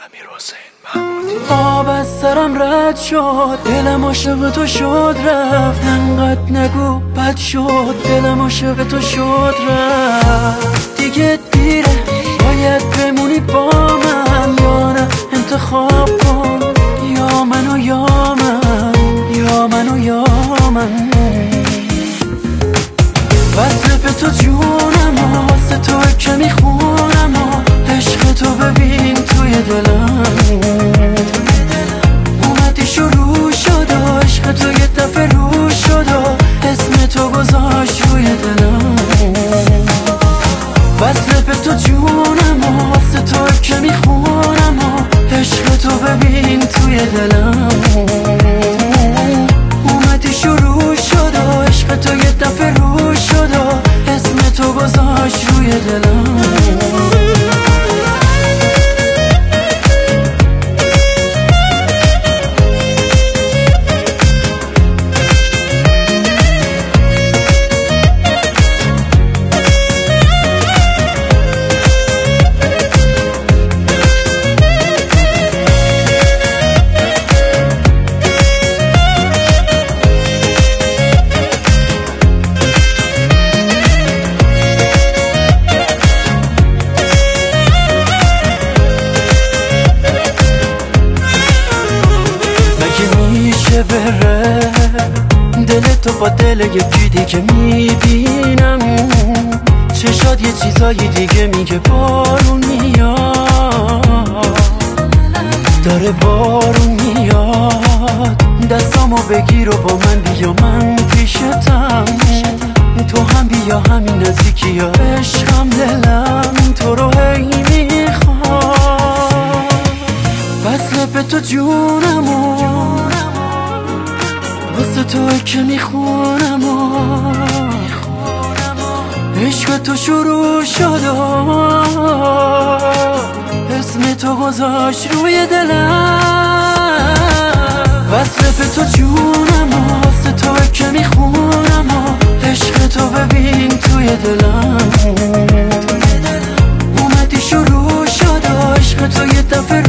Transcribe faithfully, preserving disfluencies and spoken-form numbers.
آب از سرم رد شد، دلم عاشق تو شد رفت. انقدر نگو بد شد، دلم عاشق تو شد رفت. دیگه دیره، باید بمونی با من، یا نه انتخاب کن، یا منو یا من، یا منو یا من. وصل به تو جونم، واسه تو که میخونم، عشق تو ببین توی دلم. اومدی شروع شد و عشق تو یه دفعه رو شد و اسم تو گذاشت روی دلم. وصل به تو جونم، واسه تو که میخونم، عشق تو ببین توی دلم. اومدی شروع شد و عشق تو یه دفعه رو شد و اسم تو گذاشت روی دلم. بره دل تو با دل یکی دیگه میبینم، چشات یه چیزایی دیگه میگه بارون میاد، داره بارون میاد. دستامو بگیر و با من بیا، من پیشتم، تو هم بیا همین نزدیکی ها. عشقم دلم تو رو هی میخواد. وصل به تو جونمو، واسه تو که میخونم، عشق تو شروع شد و اسم تو گذاشت روی دلم. وصل به تو جونم، واسه تو که میخونم، عشق تو ببین توی دلم. اومدی شروع شد و عشق تو یه دفعه